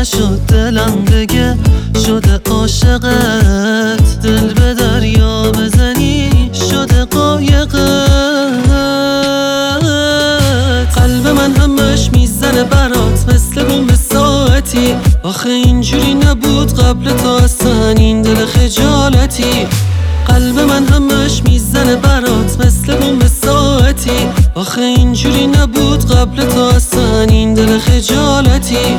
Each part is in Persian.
نشد دلم بگه شده عاشقت، دل به دریا بزنی شده قایقت. قلب من همش میزنه برات مثل بوم ساعتی، آخه اینجوری نبود قبل تو اصلا این دل خجالتی. قلب من همش میزنه برات مثل بوم ساعتی، آخه اینجوری نبود قبل تو اصلا این دل خجالتی.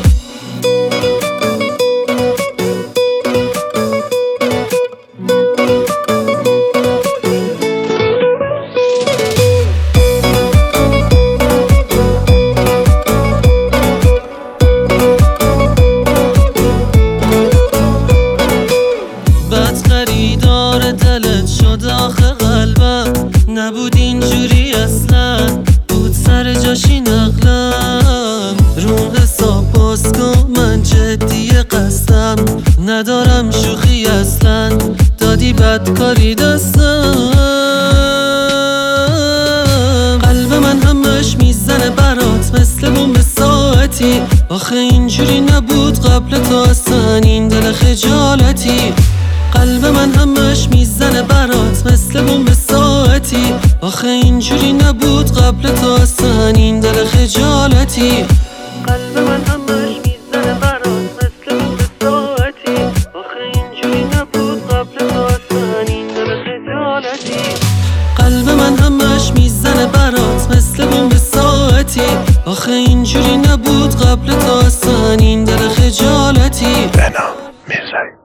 خریدار دلت شد آخه قلبم نبود اینجوری اصلا، بود سر جاشی نقلم. رو حساب باز کن من جدی قصدم ندارم شوخی اصلا، دادی بدکاری دستم. قلب من همش میزنه برات مثل بوم ساعتی، آخه اینجوری نبود قبل تو اصلا این دل خجالتی. قلب من همش میزنه برات مثل بوم ساعتی، آخه اینجوری نبود قبل تو اصلا این دل خجالتی. قلب من همش میزنه برات مثل بوم ساعتی، آخه اینجوری نبود قبل تو اصلا این دل خجالتی. قلب من همش میزنه برات مثل بوم ساعتی، آخه اینجوری نبود قبل تو اصلا این دل خجالتی. بنام میرزایی.